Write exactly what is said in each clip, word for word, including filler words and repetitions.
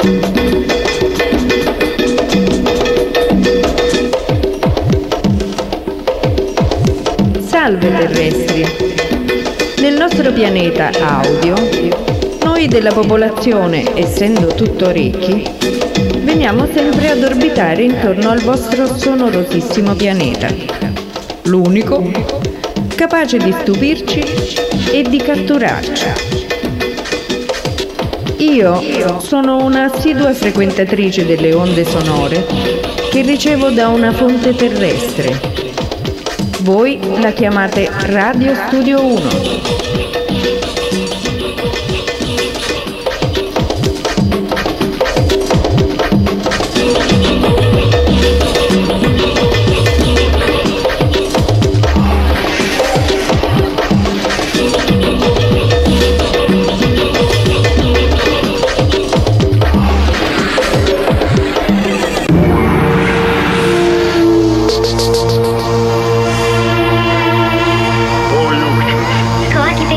Salve terrestri! Nel nostro pianeta audio, noi della popolazione, essendo tutto orecchi, veniamo sempre ad orbitare intorno al vostro sonorosissimo pianeta, l'unico capace di stupirci e di catturarci. Io sono un'assidua frequentatrice delle onde sonore che ricevo da una fonte terrestre. Voi la chiamate Radio Studio uno. Coactivate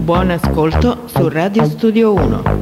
Buon ascolto su Radio Studio uno.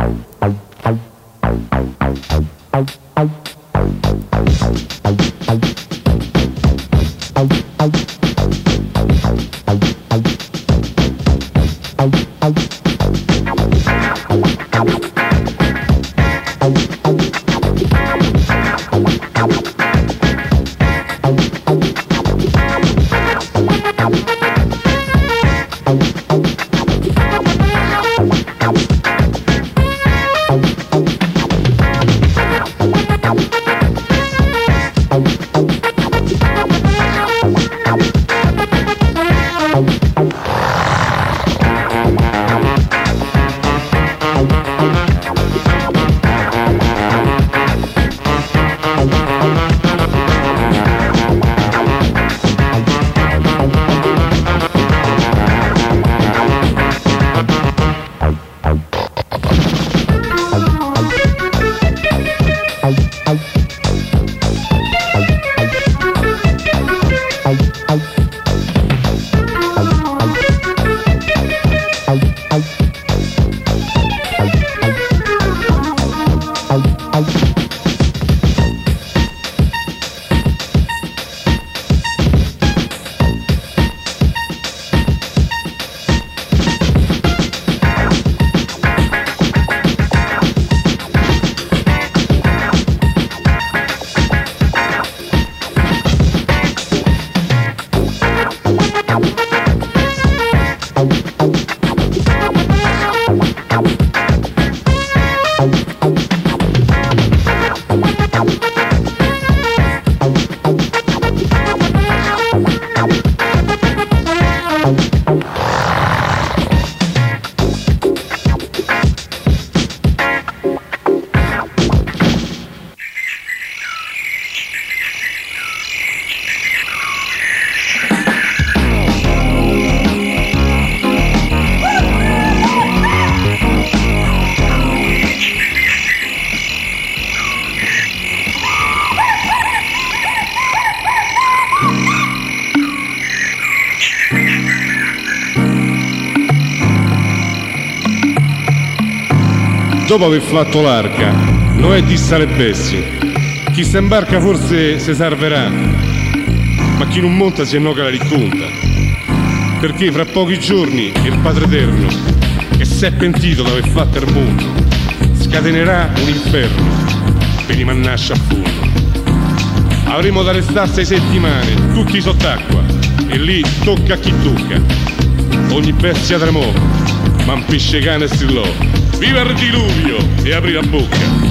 Dopo aver fatto l'arca, Noè disse alle bestie: chi si imbarca forse si salverà, ma chi non monta si annoca la racconta, perché fra pochi giorni il Padre Eterno, che si è pentito d'aver fatto il mondo, scatenerà un inferno per rimannarci a fondo. Avremo da restare sei settimane tutti sott'acqua, e lì tocca a chi tocca. Ogni bestia tremò, ma un pesce cane strillò: viva il diluvio! E aprì la bocca.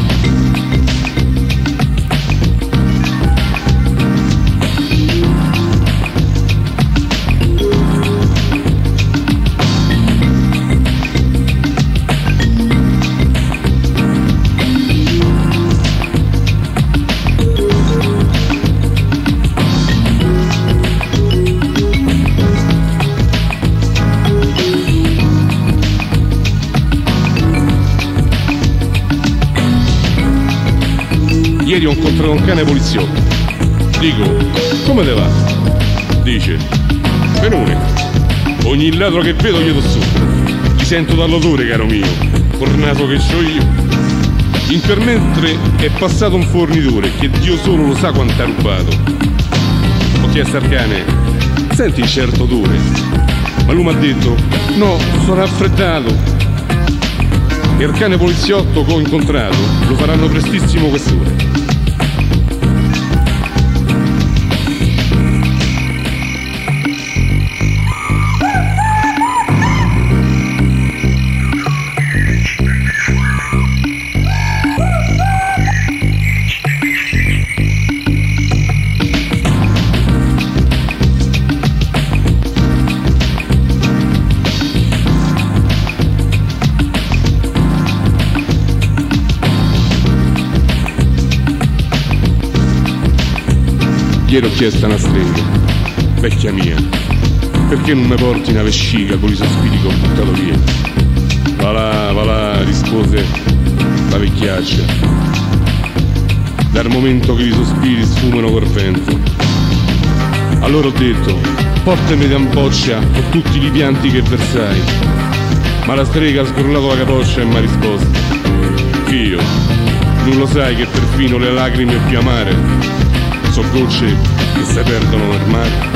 Ieri ho incontrato un cane poliziotto. Dico: come te va? Dice: benone. Ogni ladro che vedo gli do sopra. Ti sento dall'odore, caro mio, col naso che c'ho io. Intermentre è passato un fornitore che Dio solo lo sa quanto ha rubato. Ho chiesto al cane: senti un certo odore? Ma lui mi ha detto: no, sono raffreddato. E il cane poliziotto che ho incontrato lo faranno prestissimo quest'ora. Ieri ho chiesto a una strega: vecchia mia, perché non mi porti una vescica con i sospiri che ho buttato via? Va là, va là, rispose la vecchiaccia. Dal momento che i sospiri sfumano col vento. Allora ho detto: portami da un boccia con tutti i pianti che versai. Ma la strega ha sgrullato la capoccia e mi ha risposto: figlio, non lo sai che perfino le lacrime più amare so gocce che si perdono nel mare?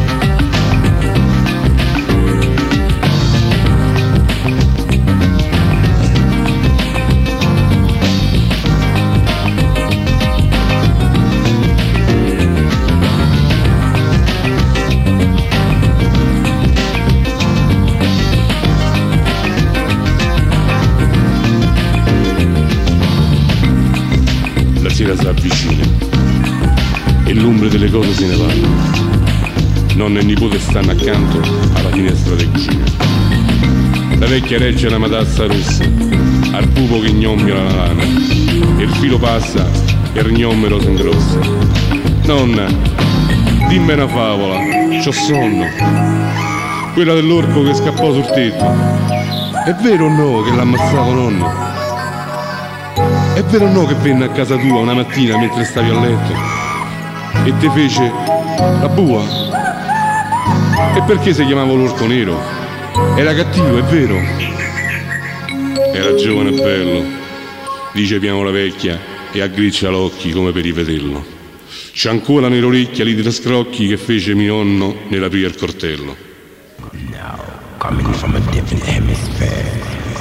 La sera si avvicina e l'ombre delle cose se ne vanno. Nonna e nipote stanno accanto alla finestra di cucina. La vecchia regge la matassa rossa al pupo che gnommiola la lana e il filo passa e il gnommero si ingrossa. Nonna, dimmi una favola, c'ho sonno. Quella dell'orco che scappò sul tetto. È vero o no che l'ha ammazzato nonno? È vero o no che venne a casa tua una mattina mentre stavi a letto e te fece la bua? E perché si chiamava l'orco nero? Era cattivo, è vero? Era giovane e bello, dice piano la vecchia e aggriccia l'occhi come per rivederlo. C'è ancora nell'orecchia lì dei scrocchi che fece mio nonno nell'aprire il cortello. Now, coming from a different hemisphere.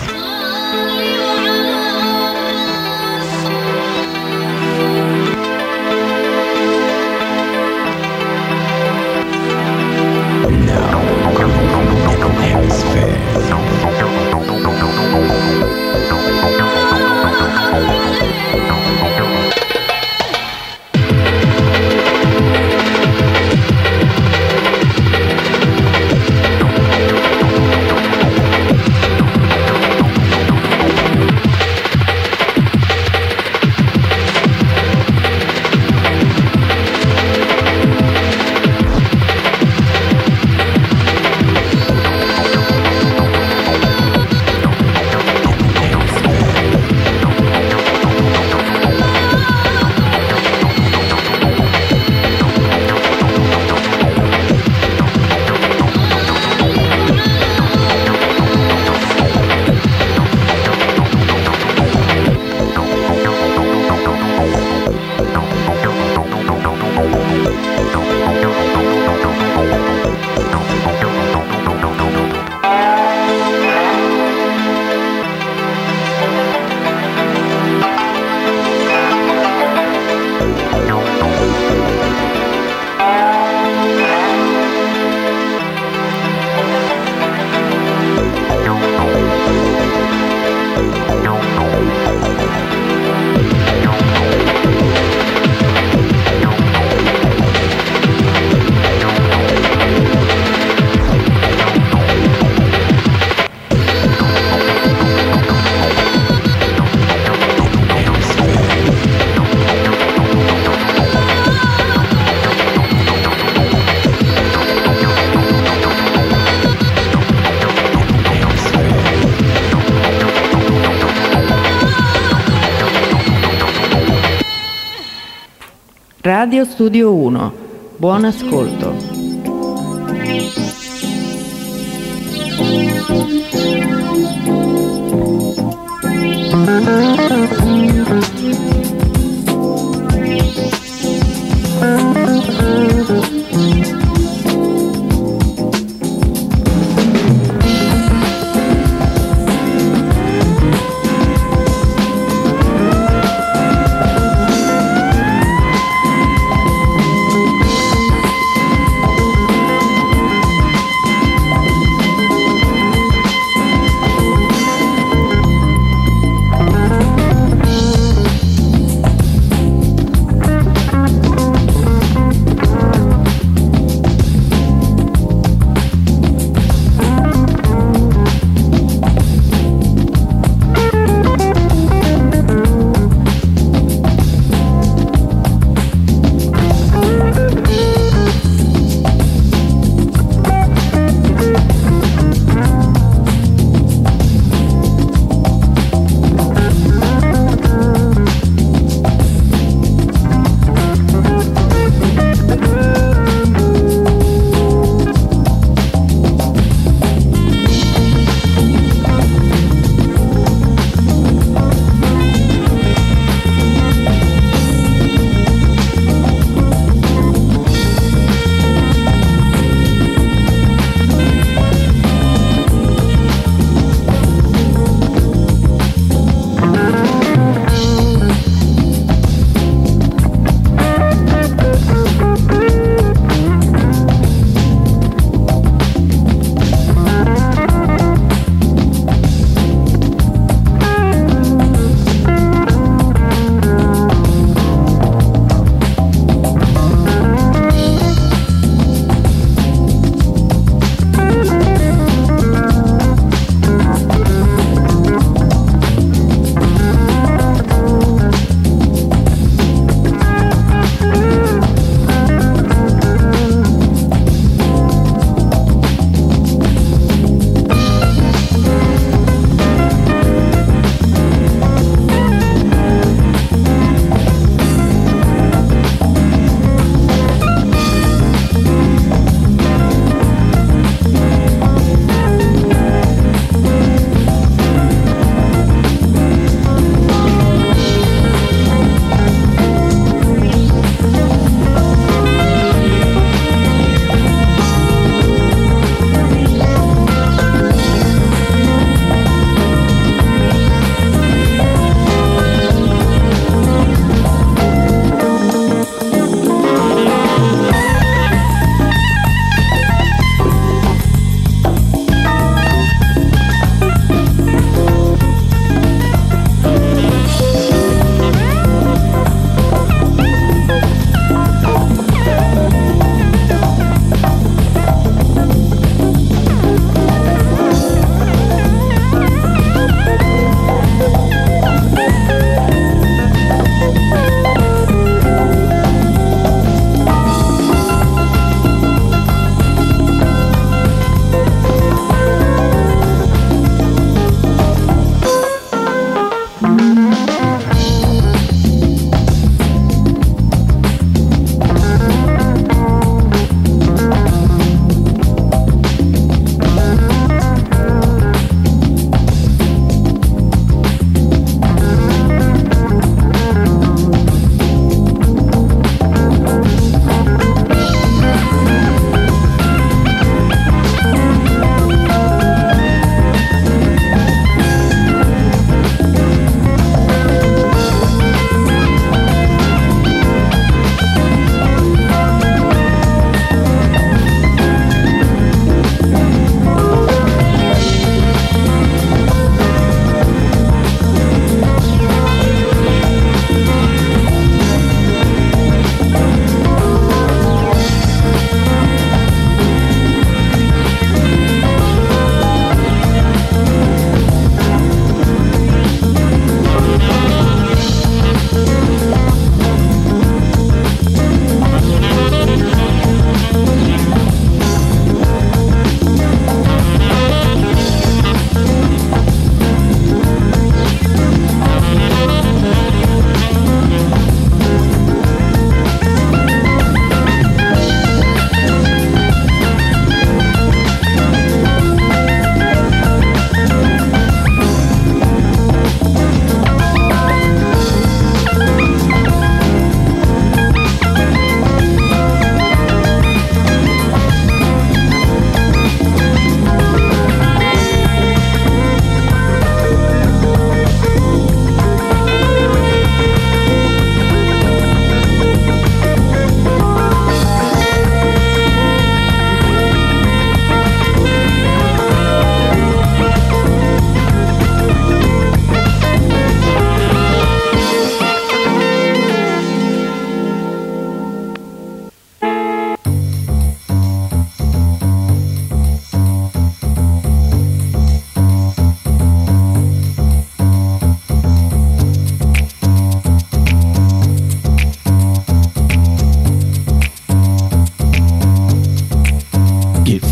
Radio Studio uno, buon ascolto.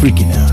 freaky now.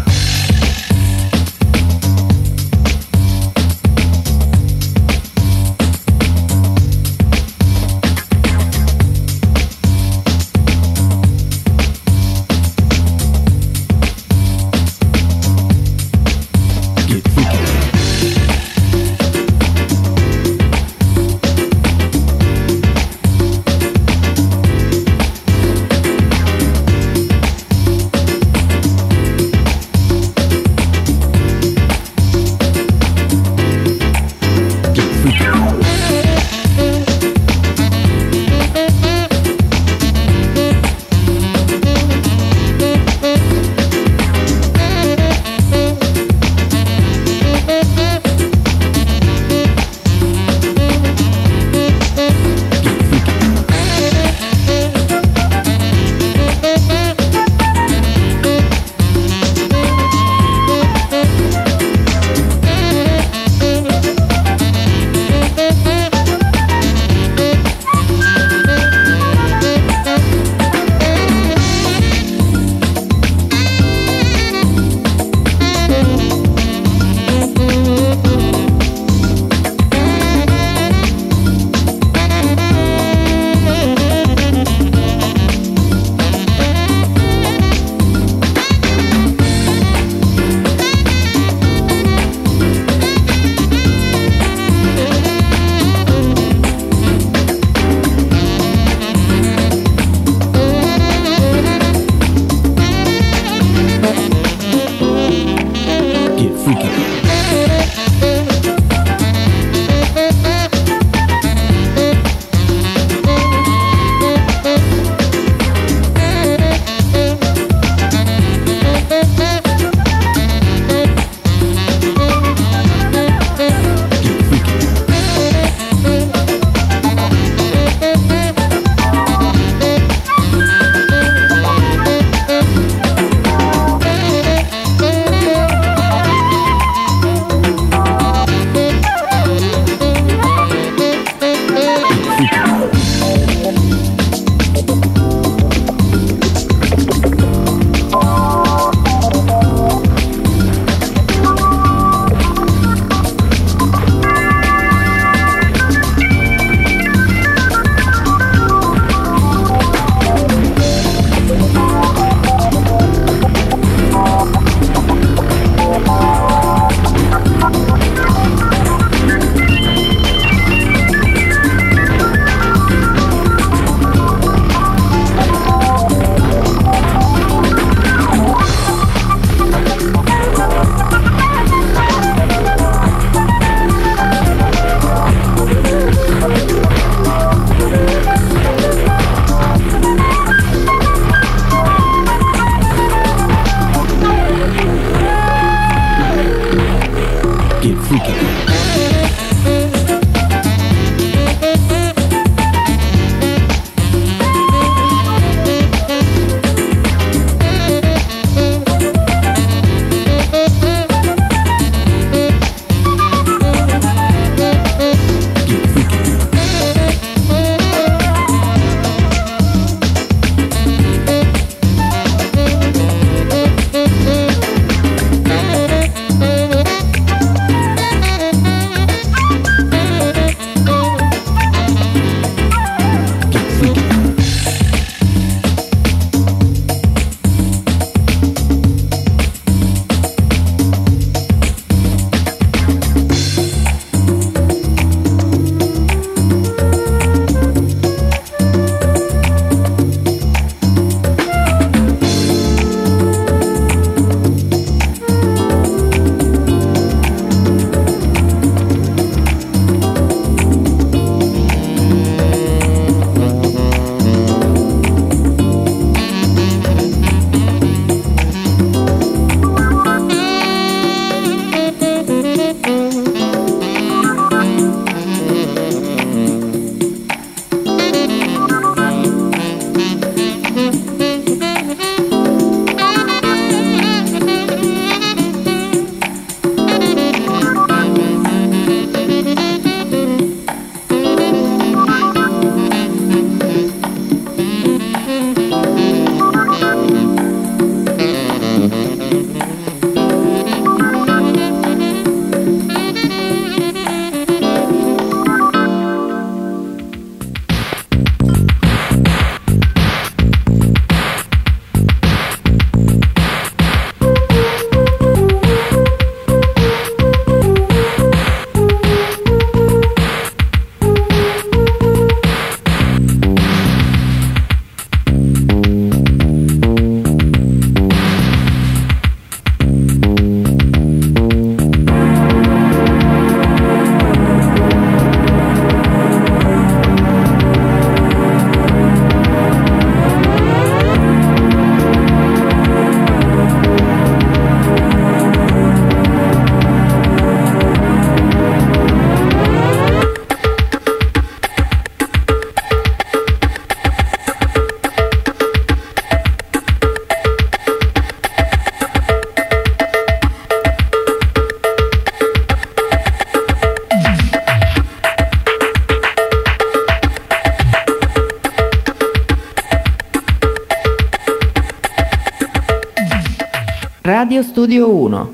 Radio Studio uno.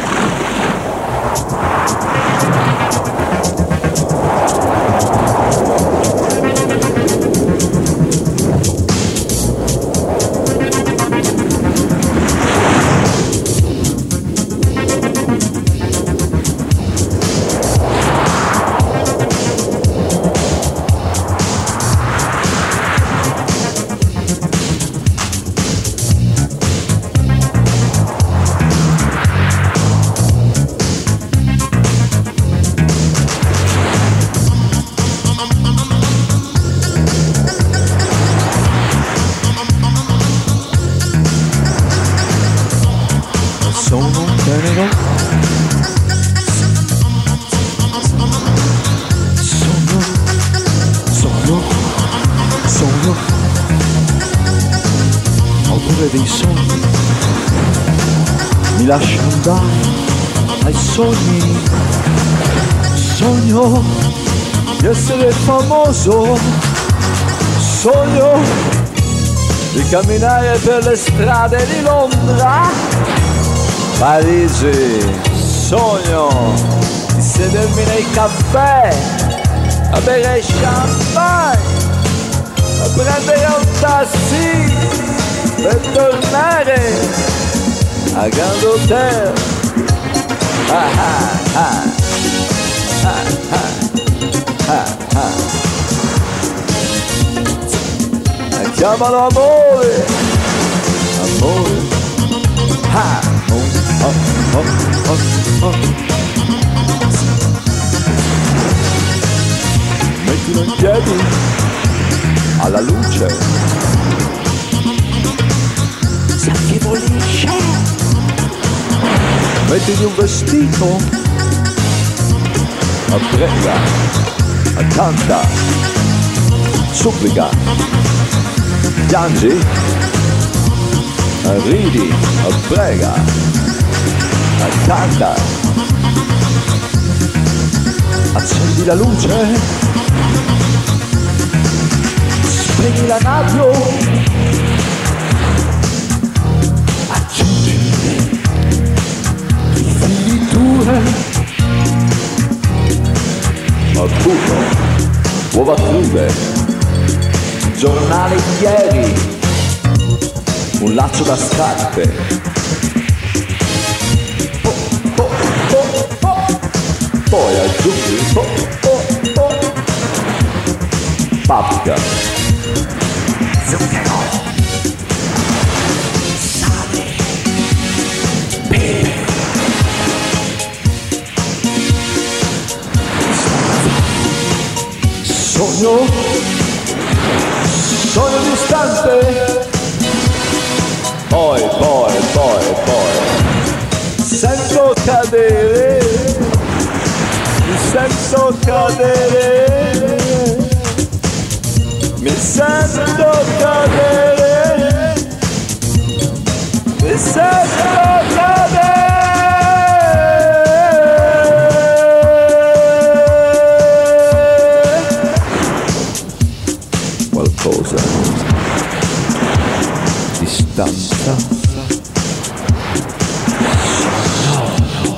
Dei sogni, mi lascio andare ai sogni, sogno di essere famoso, sogno di camminare per le strade di Londra, Parigi, sogno di sedermi nei caffè, a bere champagne, a prendere un taxi per tornare a Grand Hotel. Ah ah ah ah ah ah ah. Chiamalo amore, amore. Ah, oh, oh, oh, oh, oh. Mettilo in piedi alla luce. Si affievolisce. Mettiti un vestito, a prega, a canta, supplica, piangi, a ridi, a prega, a canta, accendi la luce, spegni la radio. Appunto, uova crude, giornale di ieri, un laccio da scarpe, po, po, po, po. Poi aggiungi po, po, po. Paprika, zucchero, sale, pepe. Sogno, sogno distante, poi, poi, poi, poi, sento cadere, mi sento cadere, mi sento cadere, mi sento cadere. Qualcosa, distanza, no, no.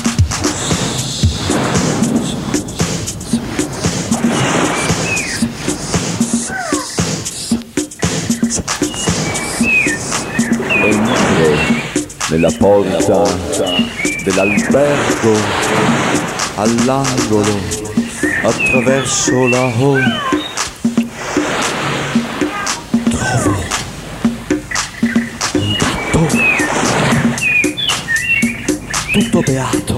Entro nella porta dell'albergo, all'angolo, attraverso la hall. Tutto beato,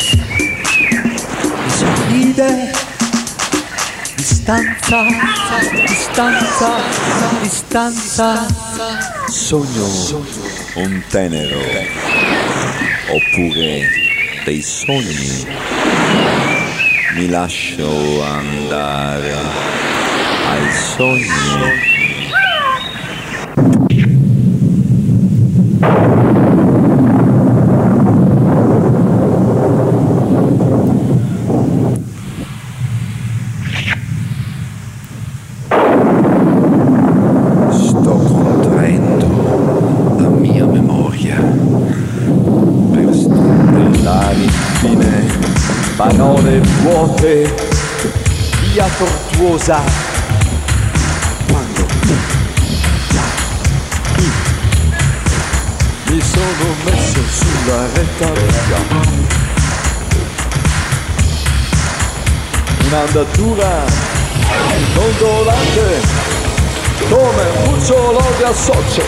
mi sorride, distanza, distanza, distanza, sogno un tenero, oppure dei sogni, mi lascio andare ai sogni. notte, via tortuosa, quando mi sono messo sulla retta via. Un'andatura dondolante come un cucciolo di associo,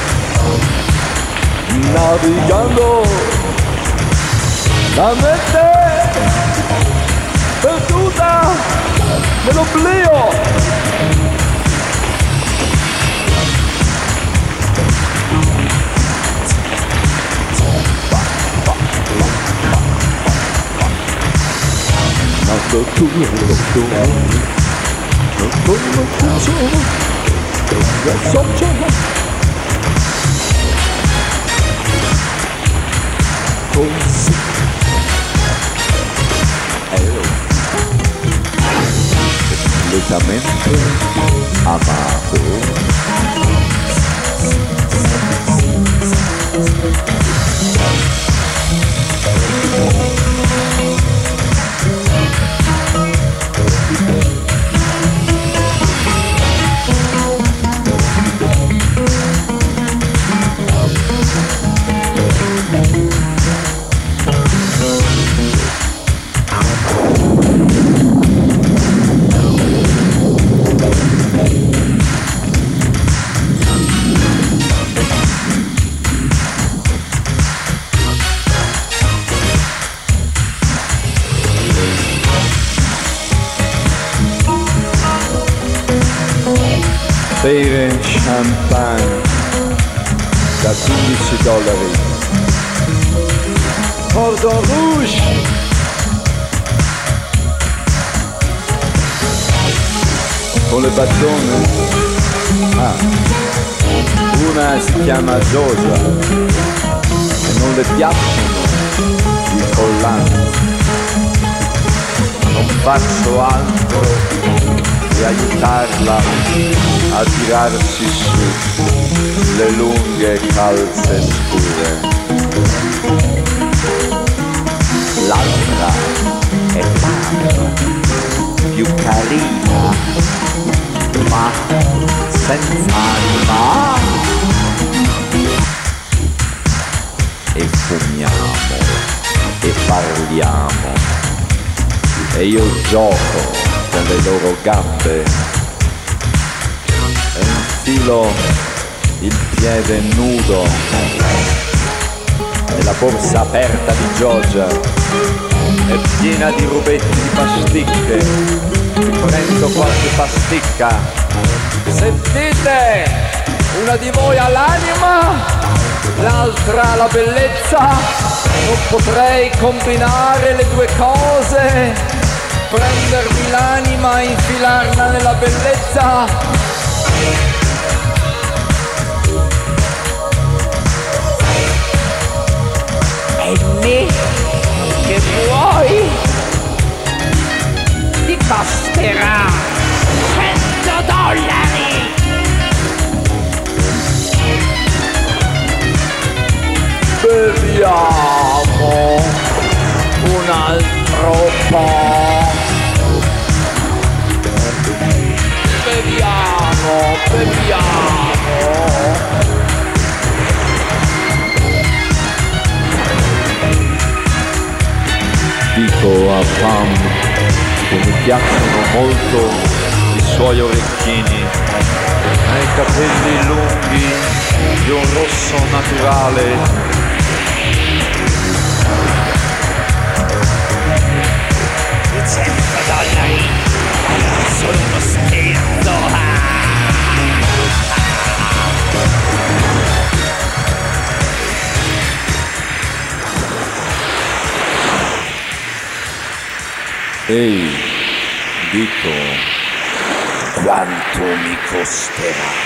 navigando la mente perduta nell'oblio. Nato tu l'oblio, non come un cucciolo di associo. Così ero completamente amato. Bere champagne da quindici dollari, Cordon Rouge, con le battone. Ah, una si chiama Giorgia e non le piacciono i collanti. Non faccio altro di aiutarla a tirarsi su le lunghe calze scure. L'altra è Pam, più carina, ma senza anima. E fumiamo e parliamo e io gioco le loro gambe e infilo il piede nudo nella borsa aperta di Giorgia, è piena di rubetti di pasticche, prendo qualche pasticca. Sentite, una di voi ha l'anima, l'altra ha la bellezza, non potrei combinare le due cose, prendermi l'anima e infilarla nella bellezza. E me che vuoi? Ti costerà cento dollari. Beviamo un altro po'. Beviamo, beviamo. Dico a Pam che mi piacciono molto i suoi orecchini e i capelli lunghi di un rosso naturale. cento dollari sono uno scherzo. Ehi, dico, quanto mi costerà?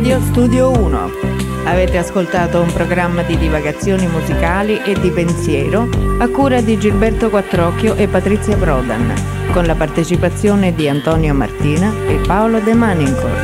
Radio Studio uno. Avete ascoltato un programma di divagazioni musicali e di pensiero a cura di Gilberto Quattrocchio e Patrizia Prodan, con la partecipazione di Antonio Martina e Paolo De Manincourt.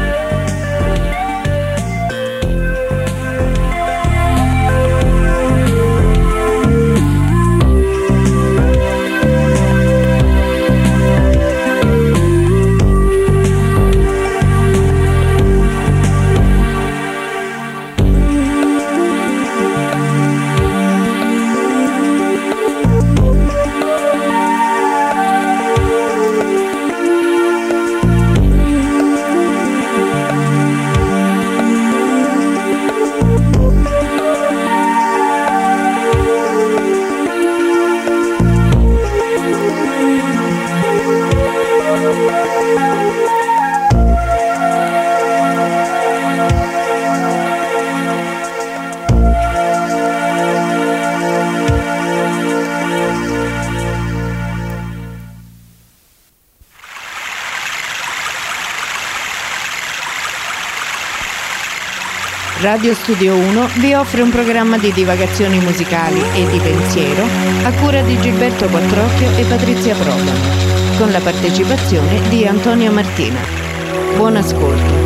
Radio Studio uno vi offre un programma di divagazioni musicali e di pensiero a cura di Gilberto Quattrocchio e Patrizia Prodan, con la partecipazione di Antonio Martina. Buon ascolto.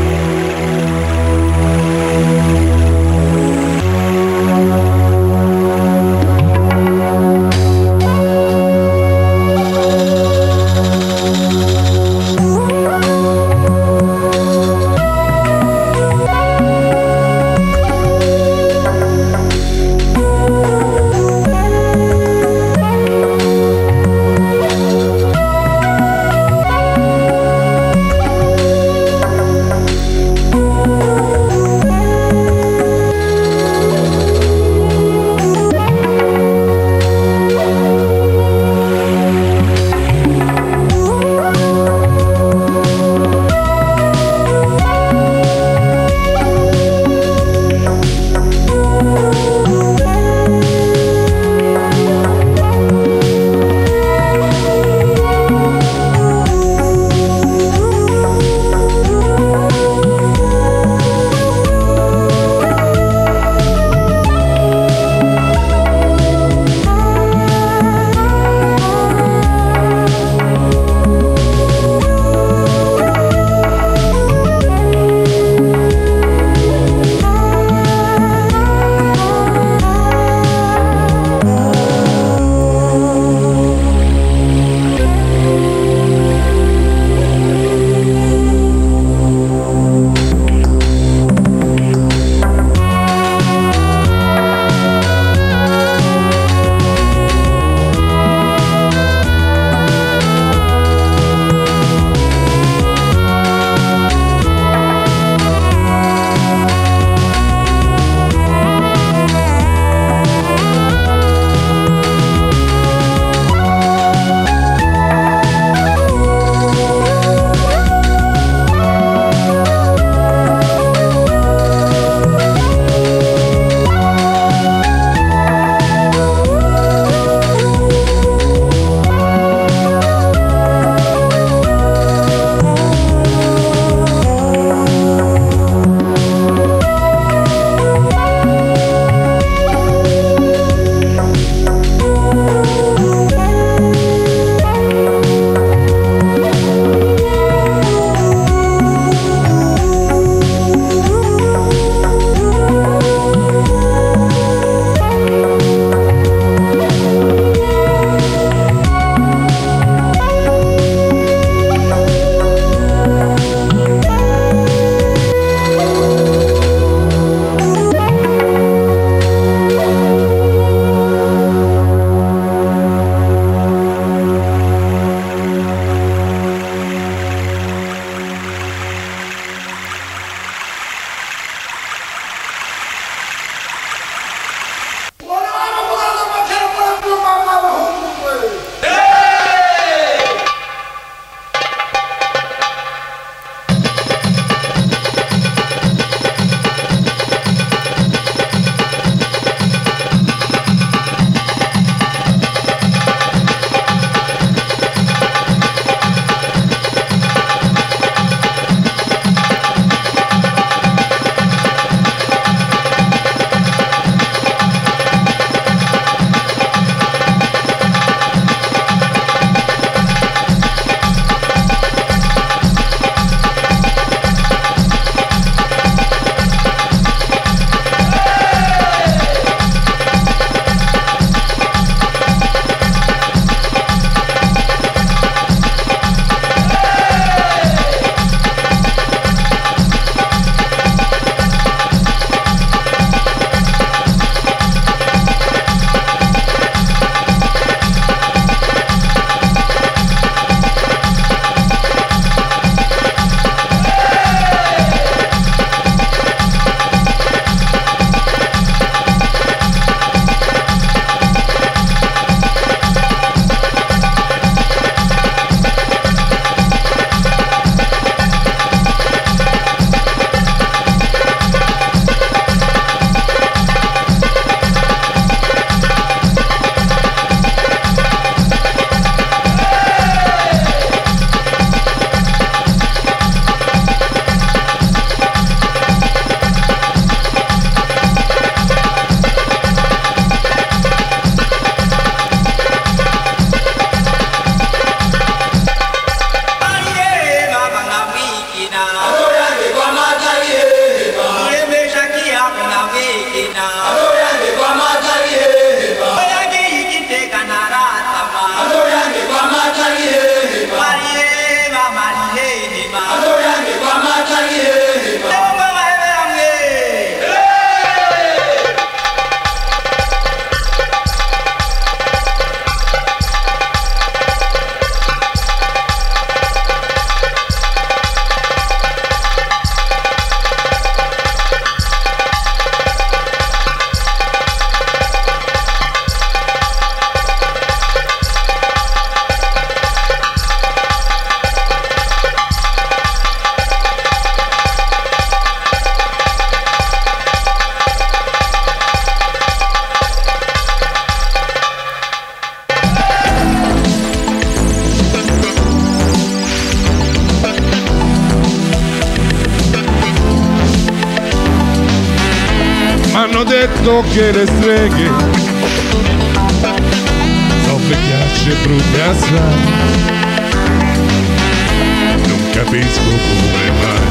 M'hanno detto che le streghe sono vecchiacce brutte assai, non capisco come mai,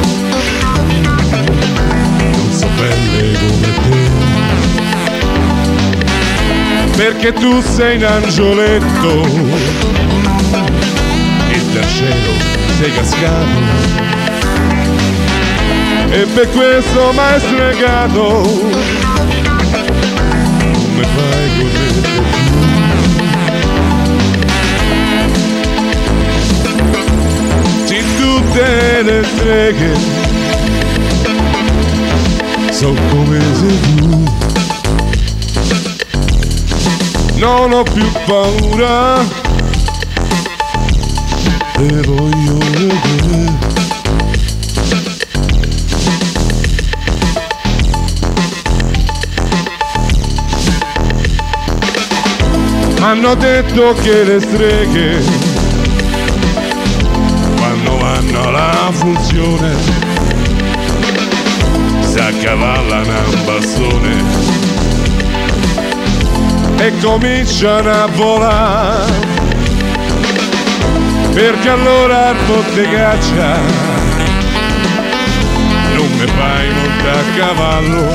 non so belle come te, perché tu sei un angioletto e dal cielo sei cascato. E per questo m'hai stregato, come fai godere più? Sì, tutte le streghe sono come sei tu. Non ho più paura, te voglio vedere. M'hanno detto che le streghe, quando vanno alla funzione, si accavallano a un bastone e cominciano a volare, perché allora al bottegaccia non mi fai montare a cavallo,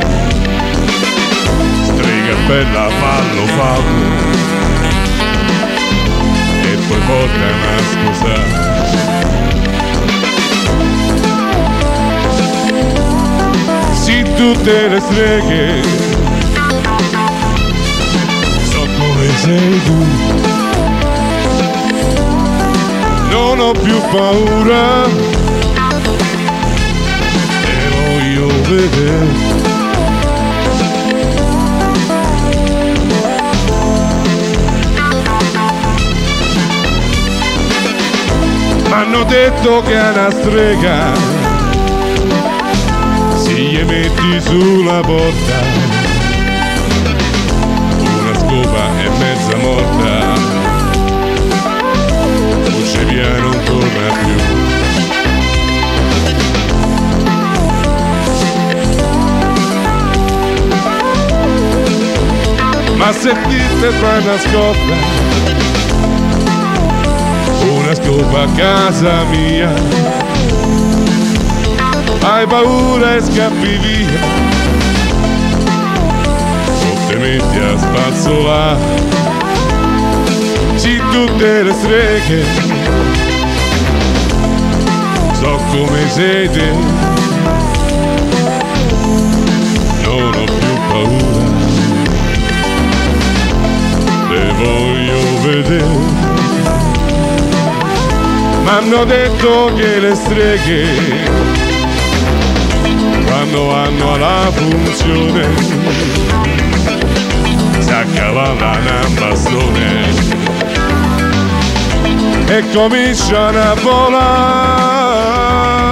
strega bella fallo fallo, e poi portano a sposare. Sì, tutte le streghe so come sei tu, non ho più paura, te voglio vedere. M'hanno detto che è una strega, se gli metti sulla porta una scopa e mezza morta, forse via non torna più. Ma se ti te fai una scopa, una scopa a casa mia, hai paura e scappi via, o te metti a spazzolare. Sì, tutte le streghe so come sei te, non ho più paura, te voglio vedere. M'hanno detto che le streghe, quando vanno alla funzione, si accavallano a bastone e cominciano a volare.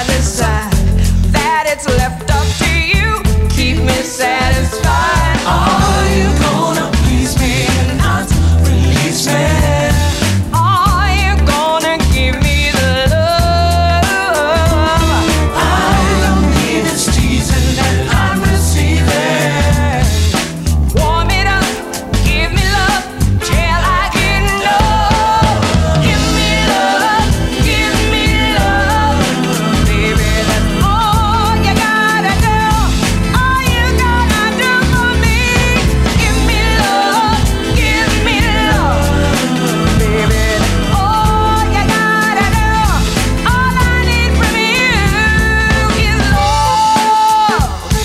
decide that it's left up to you. Keep me satisfied. Are you gonna please me and not release me? Are you gonna give me the love? I don't need this teasing that I'm receiving. Warm it up, give me love till I get enough. Give me love, give me love, baby. That's all you gotta do. All you gotta do for me. Give me love, give me love, baby. That's all you gotta do. All I need from you is love.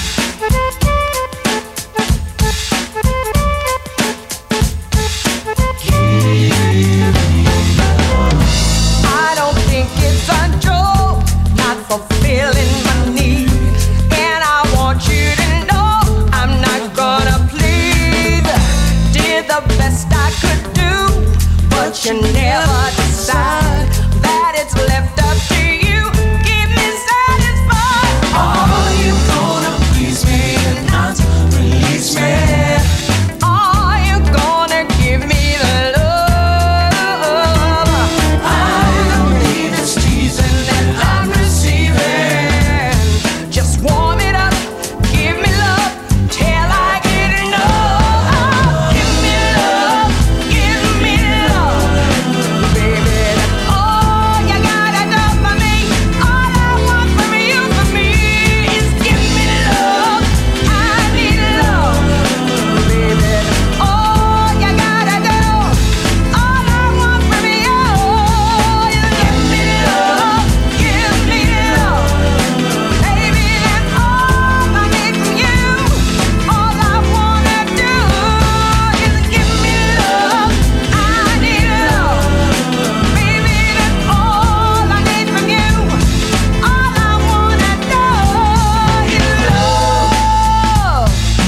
I don't think it's a joke, not fulfilling my need. And I want you to know I'm not gonna plead. Did the best I could do, but you never decide that it's left up to you. Keep me satisfied. Are you gonna please me and not release me? Are you gonna give me the love? I don't need this teasing that I'm receiving. Just warm it up, give me love till I get enough. Give me love, give me love, baby. That's all you gotta do for me. All I want from you, for me, is give me love. I need love, baby. That's all you gotta do. All I want from you is give me love, give me love, baby. That's all I need from you. All I wanna do is give me love. I need love, baby. That's all I need from you. All I wanna do is love.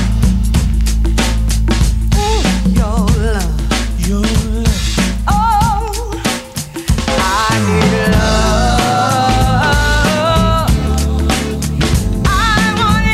Ooh, your love. Your love. Oh, I need love. I want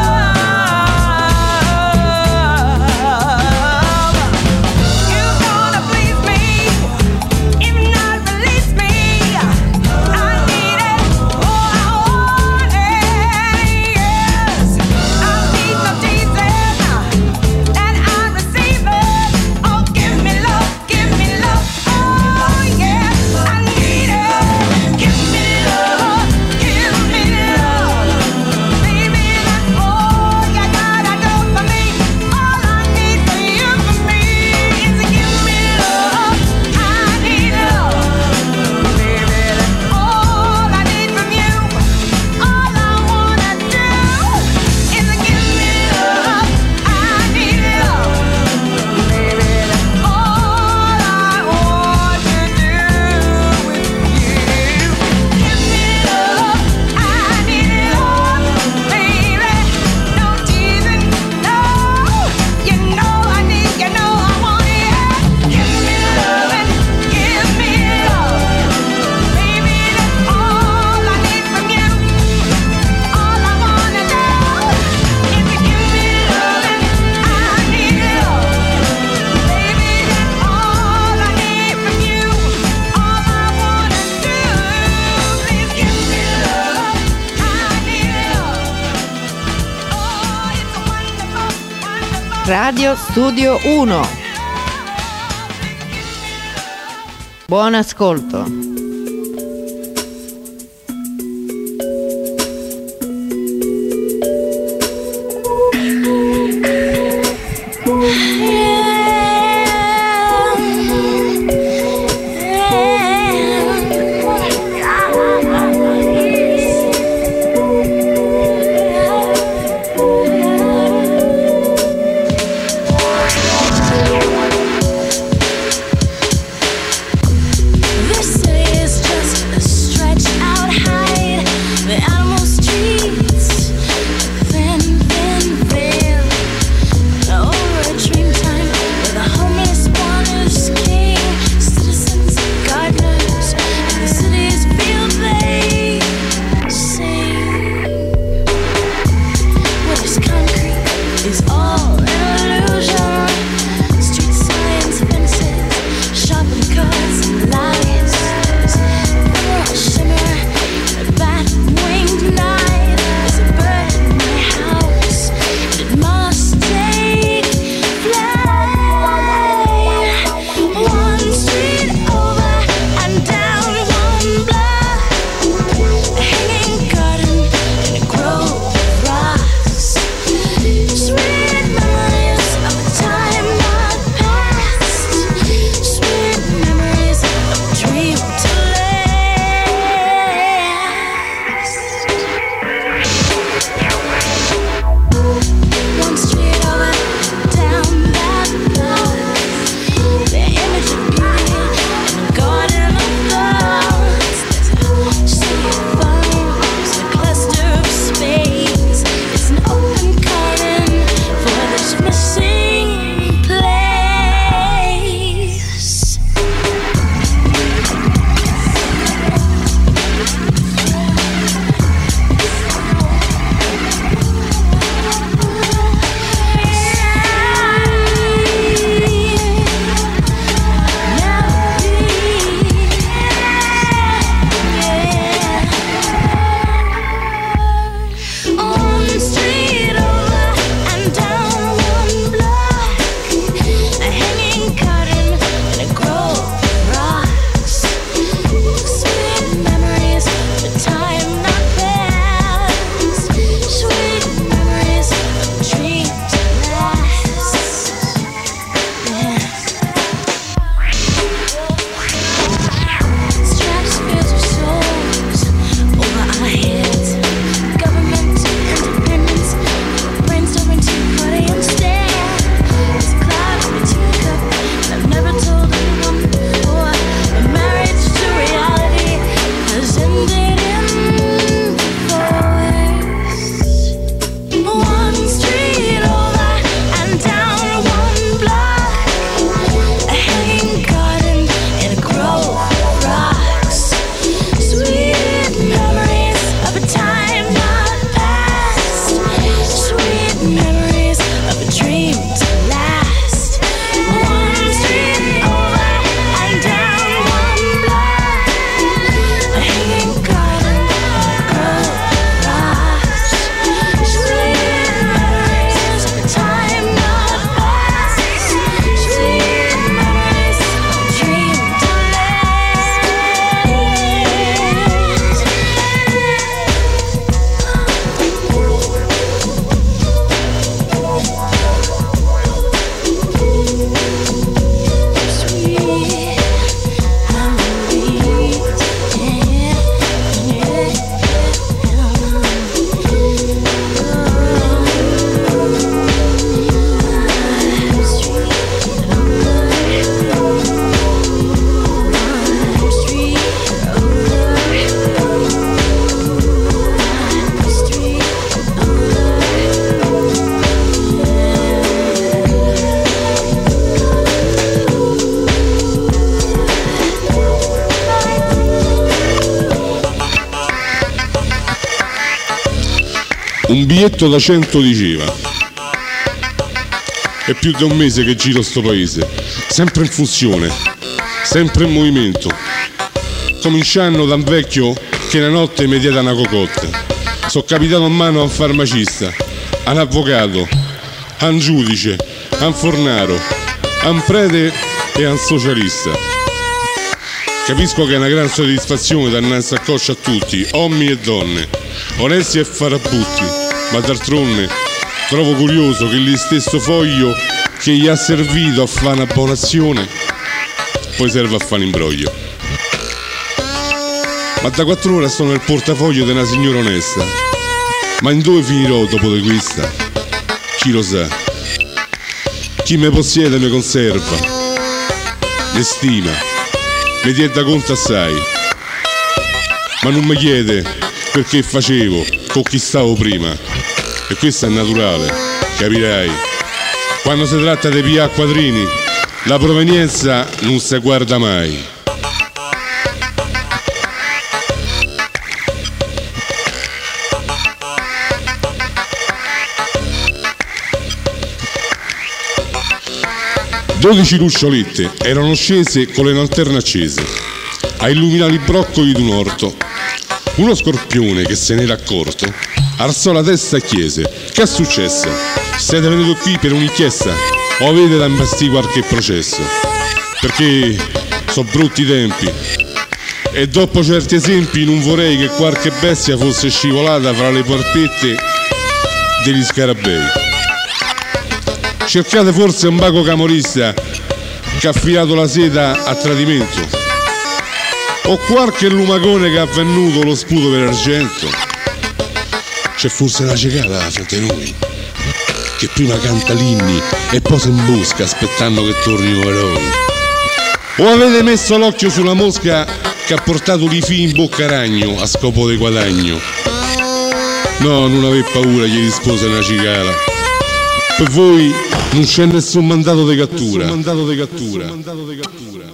love. You gonna please me, if not release me. I need it, oh I want it, yes. I need no teasing, and I receive it. Oh, give me love, give me love, oh yeah, I need it. Give me love, give me love, baby. That's all you gotta do for me. All I need for you, for me, is to give me love. I need love, baby. That's all I need from you. All I wanna do is to give me love. I need love, baby. That's all I want to do with you. Give me love. I need love, baby. No teasing, no. You know I need, you know I want it. Give me love and give me love, baby. That's all I need from you. All I wanna do is to give me love and I need love, baby. That's all I need from you. All I wanna do, please give me love. I need love. Oh, it's wonderful, wonderful. Radio Studio uno. Buon ascolto. They say Un biglietto da cento diceva. È più di un mese che giro sto paese, sempre in funzione, sempre in movimento. Cominciando da un vecchio che una notte mi diede una cocotta. Sono capitato in mano a un farmacista, a un avvocato, a un giudice, a un fornaro, a un prete e a un socialista. Capisco che è una gran soddisfazione darnanzi a coscia a tutti, uomini e donne, onesti e farabutti, ma d'altronde trovo curioso che lì stesso foglio che gli ha servito a fare una buona azione poi serve a fare un imbroglio. Ma da quattro ore sto nel portafoglio di una signora onesta. Ma in dove finirò dopo di questa? Chi lo sa? Chi me possiede mi conserva, mi stima, mi tiene da conto assai, ma non mi chiede perché facevo con chi stavo prima. E questo è naturale, capirai. Quando si tratta di pigliare quattrini, la provenienza non si guarda mai. Dodici lucciolette erano scese con le lanterne accese a illuminare i broccoli d'un orto. Uno scorpione che se n'era accorto alzò la testa e chiese: che è successo? Siete venuti qui per un'inchiesta o avete da imbastire qualche processo? Perché sono brutti tempi e dopo certi esempi non vorrei che qualche bestia fosse scivolata fra le polpette degli scarabei. Cercate forse un baco camorrista che ha filato la seta a tradimento, o qualche lumacone che ha venduto lo sputo per argento. C'è forse una cicala fronte a noi che prima canta l'inni e poi si imbosca aspettando che tornino eroi. O avete messo l'occhio sulla mosca che ha portato i fili in bocca ragno a scopo di guadagno? No, non avete paura, gli rispose una cicala. Per voi non c'è nessun mandato di cattura. Nessun mandato di cattura. Nessun mandato di cattura.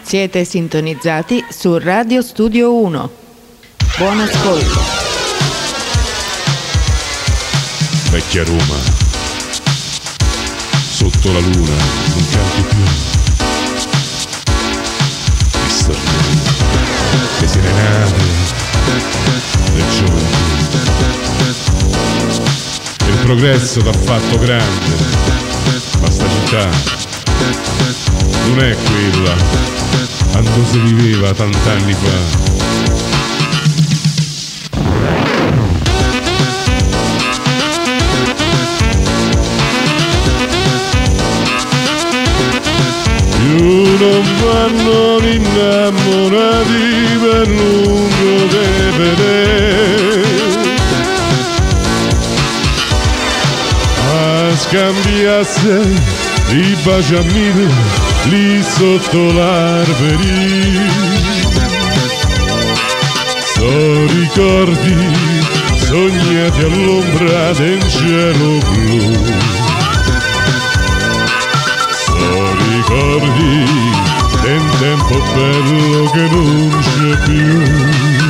Siete sintonizzati su Radio Studio uno. Buon ascolto. Vecchia Roma, sotto la luna non canti più. I stornelli, le serenate del gioventù. Il progresso t'ha fatto grande, ma sta città non è quella quando si viveva tant'anni fa. Più non vanno innamorati per lungo di vedere, a scambiarsi i baci a mille lì sotto l'alberi. So ricordi sognati all'ombra del cielo blu. So ricordi del tempo bello che non c'è più.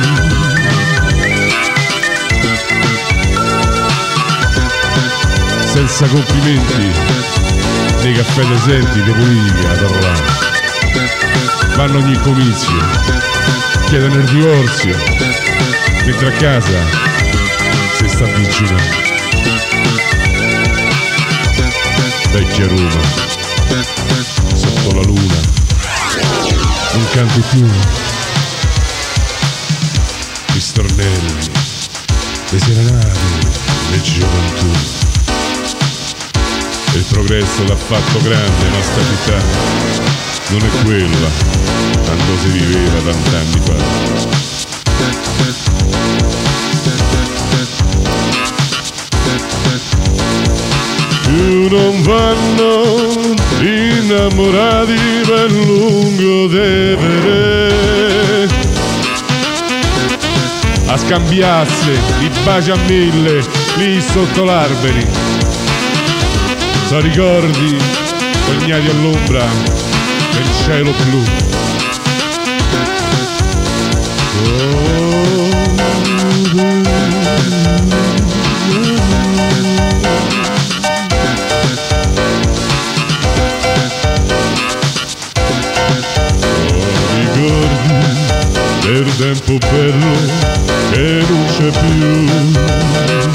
Senza complimenti, nei caffè deserti di politica a parlare. Vanno ogni comizio, chiedono il divorzio, mentre a casa si sta avvicinando. Vecchia Roma, sotto la luna, non canti più. Gli stornelli, le serenate, le gioventù. Il progresso l'ha fatto grande, ma sta città non è quella quando si viveva tant'anni fa. Più non vanno innamorati per lungo devere, a scambiarsi i baci a mille lì sotto l'alberi. So ricordi sognati all'ombra del cielo blu. So ricordi del tempo bello che non c'è più.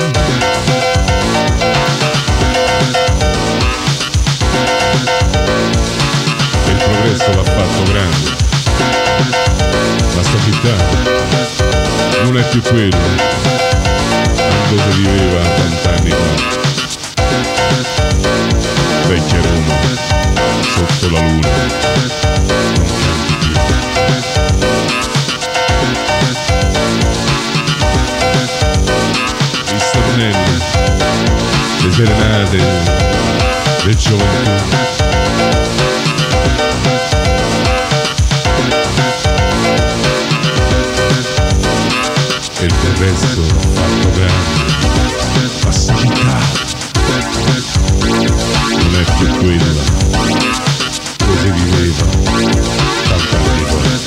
L'ha fatto grande, ma sta città non è più quella quando si viveva tant'anni fa. Vecchia Roma, sotto la luna, non canti più. I stornelli, le serenate del gioventù. E il resto fatto grande, ma sta città non è più quella dove si viveva tant'anni fa.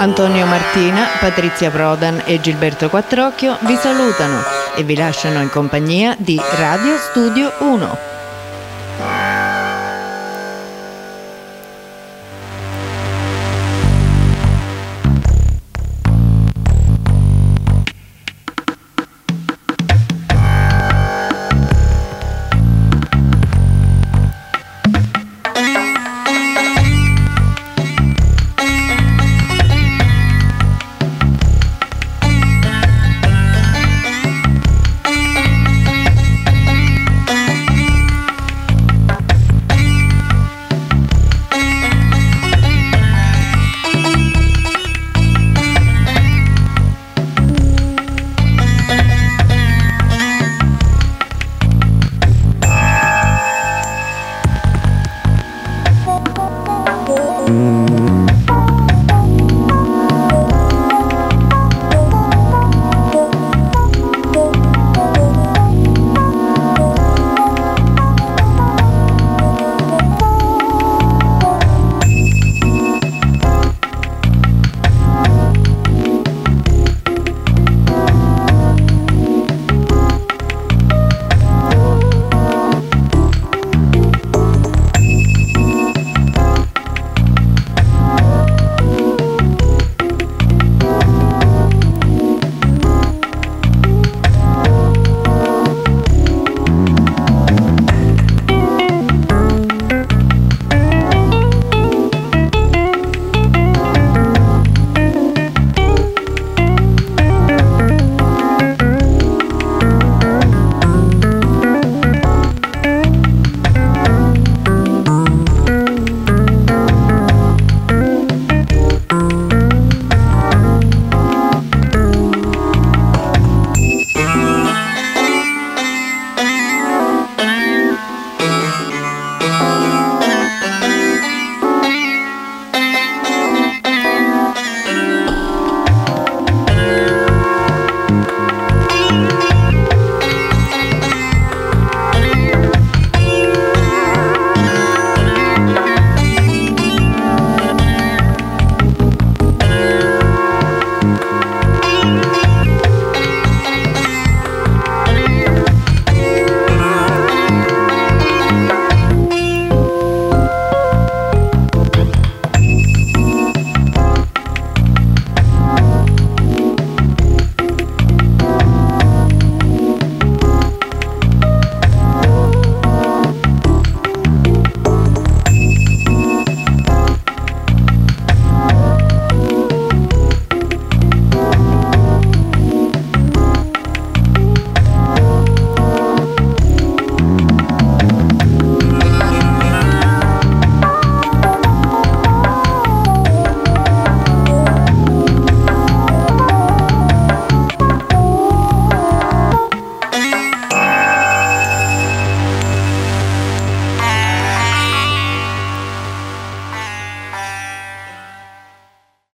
Antonio Martina, Patrizia Prodan e Gilberto Quattrocchio vi salutano e vi lasciano in compagnia di Radio Studio uno.